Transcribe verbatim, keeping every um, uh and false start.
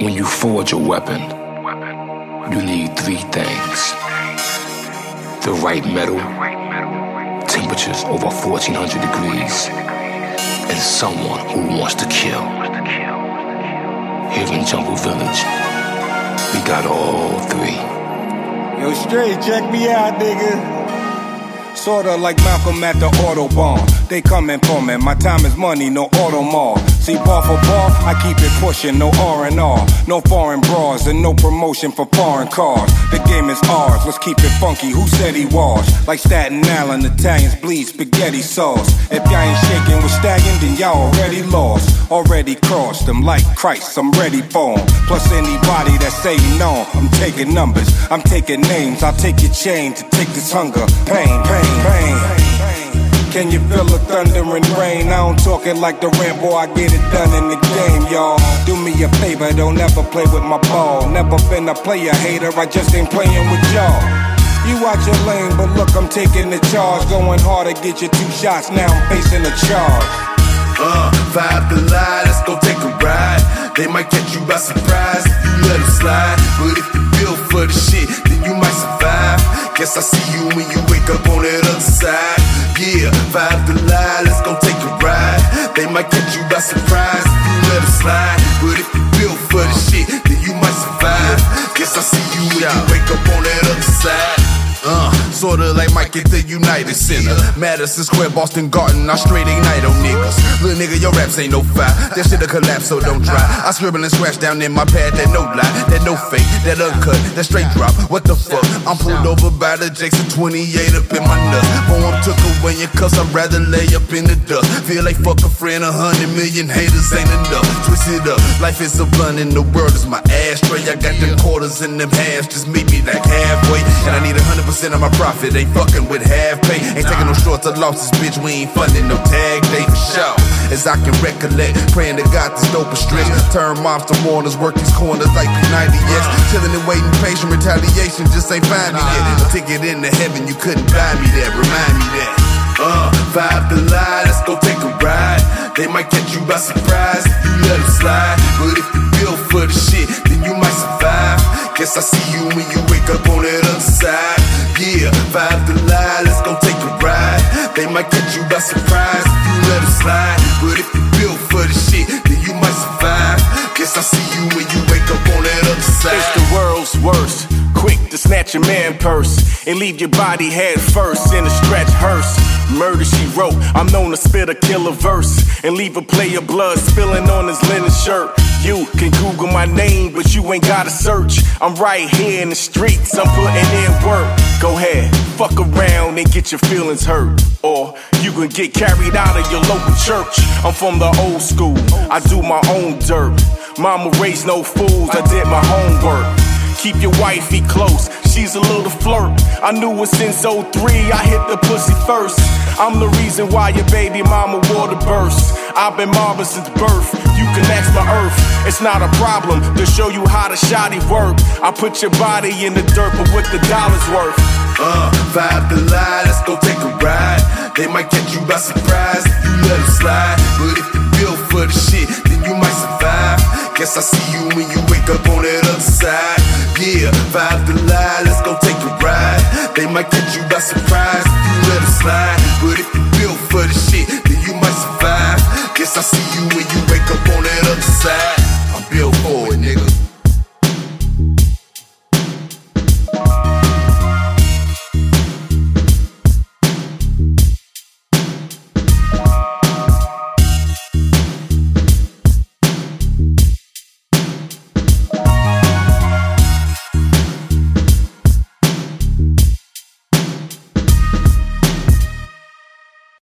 When you forge a weapon, you need three things. The right metal, temperatures over fourteen hundred degrees, and someone who wants to kill. Here in Jungle Village, we got all three. Yo, straight, check me out, nigga. Sorta like Malcolm at the Autobahn. They coming for me, my time is money, no auto mall. See, bar for bar, I keep it pushing, no R and R. No foreign bras and no promotion for foreign cars. The game is ours, let's keep it funky, who said he was? Like Staten Island, Italians bleed spaghetti sauce. If y'all ain't shaking with stagging, then y'all already lost. Already crossed them like Christ, I'm ready for 'em. Plus anybody that say no, I'm taking numbers, I'm taking names. I'll take your chain to take this hunger, pain, pain, pain. Can you feel the thunder and rain? I don't talk it like the Rambo, I get it done in the game, y'all. Do me a favor, don't ever play with my ball. Never been a player hater, I just ain't playing with y'all. You watch your lane, but look, I'm taking the charge. Going hard to get you two shots, now I'm facing a charge. Uh, five to lie, let's go take a ride. They might catch you by surprise if you let them slide. But if you build for the shit, then you might survive. Guess I see you when you wake up on that other side. Yeah, five to lie, let's go take a ride. They might catch you by surprise if you let them slide. But if you build for the shit, then you might survive. Guess I see you when you wake up on that other side. Uh, sorta like Mike at the United Center, Madison Square, Boston Garden, I straight ignite on niggas. Little nigga, your raps ain't no fire, that shit'll collapse, so don't try. I scribble and scratch down in my pad, that no lie, that no fake, that uncut, that straight drop. What the fuck? I'm pulled over by the Jackson twenty-eight up in my nuts. Boom, took away your cuss, I'd rather lay up in the dust. Feel like fuck a friend, a hundred million haters ain't enough. Twist it up, life is a blunt and the world is my ashtray. I got them quarters in them halves, just meet me like halfway. And I need a hundred percent of my profit, ain't fucking with half pay. Ain't taking no shorts or losses, bitch, we ain't funding no tag day for sure. As I can recollect, praying to God this dope is stretch. Turn moms to mourners, work these corners like P ninety X. Chillin' and waiting, patient, retaliation just ain't find me yet. A ticket into heaven, you couldn't buy me that, remind me that. Uh, five to lie, let's go take a ride. They might catch you by surprise if you let them slide. But if you build for the shit, then you might survive. Guess I see you when you wake up on that other side. Yeah, five to lie, let's go take a ride. They might catch you by surprise if you let them slide. But if you build for the shit, then you might survive. Guess I see you when you wake up on that other side. It's the world's worst, quick to snatch a man purse and leave your body head first in a stretch hearse. Murder she wrote, I'm known to spit a killer verse and leave a player blood spilling on his linen shirt. You can Google my name, but you ain't gotta search. I'm right here in the streets, I'm putting in work. Go ahead, fuck around and get your feelings hurt. Or you can get carried out of your local church. I'm from the old school, I do my own dirt. Mama raised no fools, I did my homework. Keep your wifey close, she's a little flirt. I knew it since oh three, I hit the pussy first. I'm the reason why your baby mama water burst. I've been mobbing since birth, you can ask my earth. It's not a problem to show you how the shotty work. I put your body in the dirt, but with the dollar's worth. Uh, five to lie, let's go take a ride. They might catch you by surprise if you let them slide. But if you build for the shit, then you might survive. Guess I see you when you wake up on that other side. Yeah, five to lie, let's go take a ride. They might catch you by surprise if you let them slide. But if you build for the shit, then you might survive. Guess I see you when you wake up on that other side. I'm built for it, nigga.